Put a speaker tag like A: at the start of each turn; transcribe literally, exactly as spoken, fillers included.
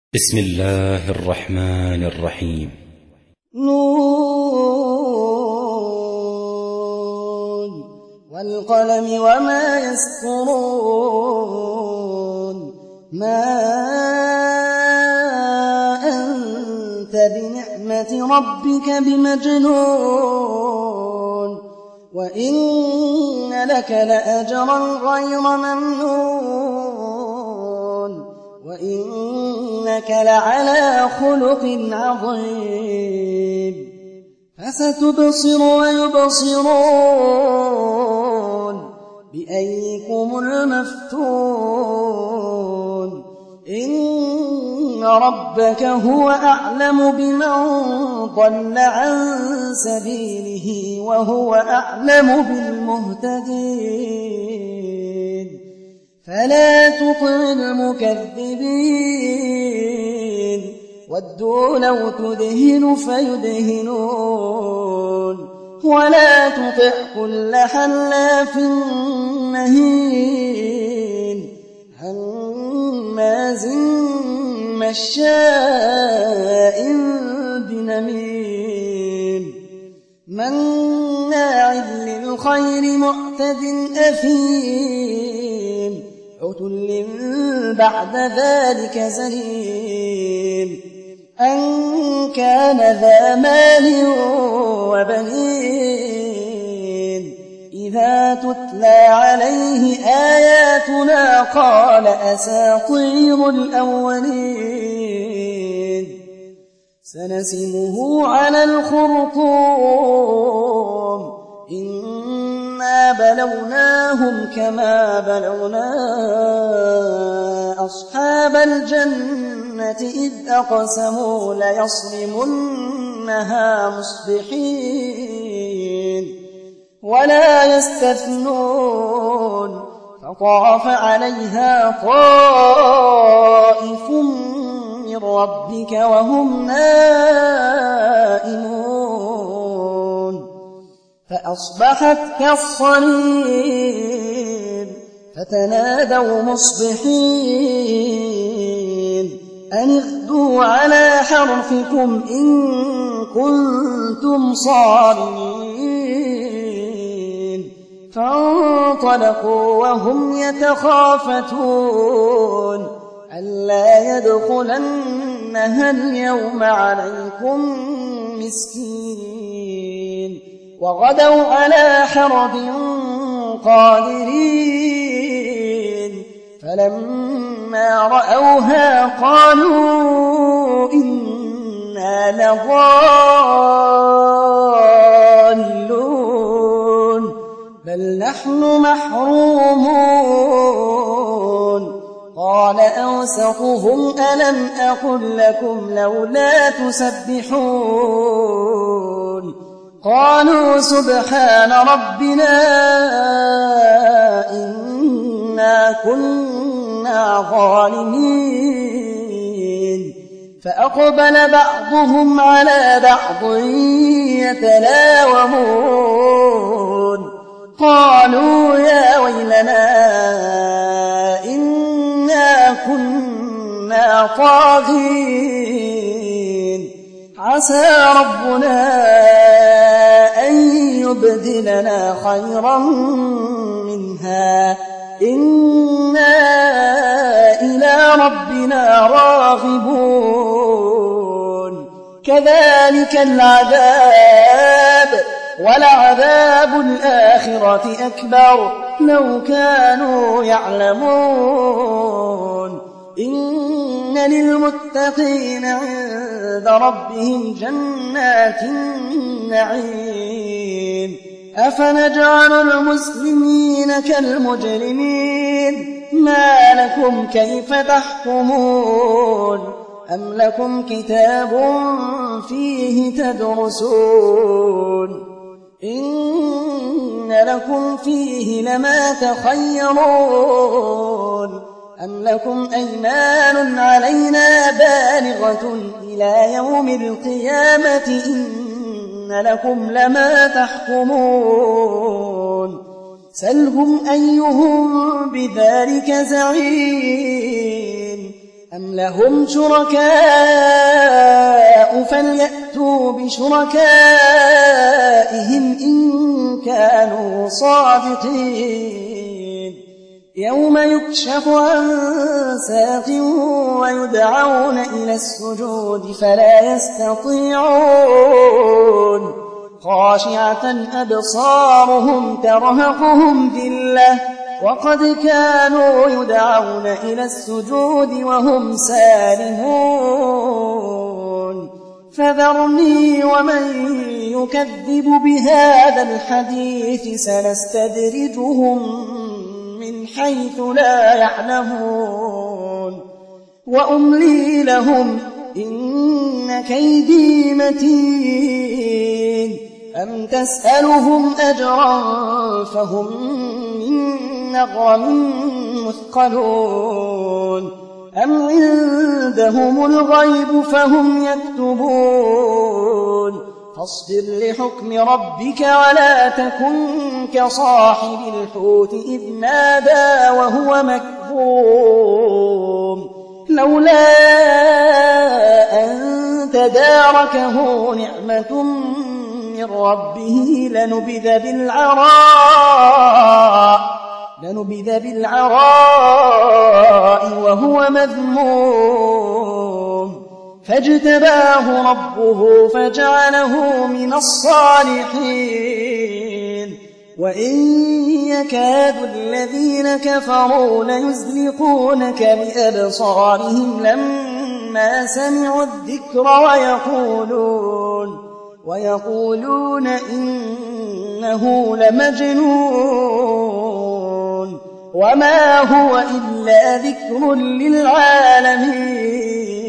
A: بسم الله الرحمن الرحيم.
B: نون والقلم وما يسطرون ما أنت بنعمة ربك بمجنون وإن لك لأجرا غير ممنون وإنك لعلى خلق عظيم فستبصر ويبصرون بأيكم المفتون إن ربك هو أعلم بمن ضل عن سبيله وهو أعلم بالمهتدين فلا تطع المكذبين ودوا لو تدهن فيدهنون ولا تطع كل حلاف مهين هماز مشاء بنميم مناع للخير معتد أثيم عتل بعد ذلك زنيم أن كان ذا مال وبنين إذا تتلى عليه آياتنا قال أساطير الأولين سنسمه على الخرطوم إنا بلوناهم كما بلونا أصحاب الجنة إذ أقسموا ليصرمنها مصبحين ولا يستثنون فطاف عليها طائف من ربك وهم نائمون فأصبحت كالصريم فتنادوا مصبحين أن اغدوا على حرثكم إن كنتم صارمين فانطلقوا وهم يتخافتون ألا يدخلنها اليوم عليكم مسكين وغدوا على حرد قادرين فلما رأوها قالوا إنا لضالون بل نحن محرومون قال أوسطهم ألم أقل لكم لولا تسبحون قالوا سبحان ربنا إنا كنا ظالمين فأقبل بعضهم على بعض يتلاومون قالوا يا ويلنا إنا كنا طاغين عسى ربنا أن يبدلنا خيرا منها إنا إلى ربنا راغبون كذلك العذاب ولعذاب الآخرة أكبر لو كانوا يعلمون إن للمتقين عند ربهم جنات النعيم أفنجعل المسلمين كالمجرمين ما لكم كيف تحكمون أم لكم كتاب فيه تدرسون إن لكم فيه لما تخيرون أم لكم أيمان علينا بالغة إلى يوم القيامة إن لكم لما تحكمون سلهم أيهم بذلك زعيم أم لهم شركاء فليأتوا بشركائهم إن كانوا صادقين يوم يكشف عن ساق ويدعون إلى السجود فلا يستطيعون خاشعة أبصارهم ترهقهم ذلة وقد كانوا يدعون إلى السجود وهم سالمون فذرني ومن يكذب بهذا الحديث سنستدرجهم من حيث لا يعلمون وأملي لهم إن كيدي متين أم تسألهم أجرا فهم من مغرم مثقلون أم عندهم الغيب فهم يكتبون فاصبر لحكم ربك ولا تكن كصاحب الحوت إذ نادى وهو مكظوم لولا أن تداركه نعمة من ربه لنبذ بالعراء لنبذ بالعراء وهو مذموم فاجتباه ربه فجعله من الصالحين وإن يكاد الذين كفروا ليزلقونك بأبصارهم لما سمعوا الذكر ويقولون ويقولون إنه لمجنون وما هو إلا ذكر للعالمين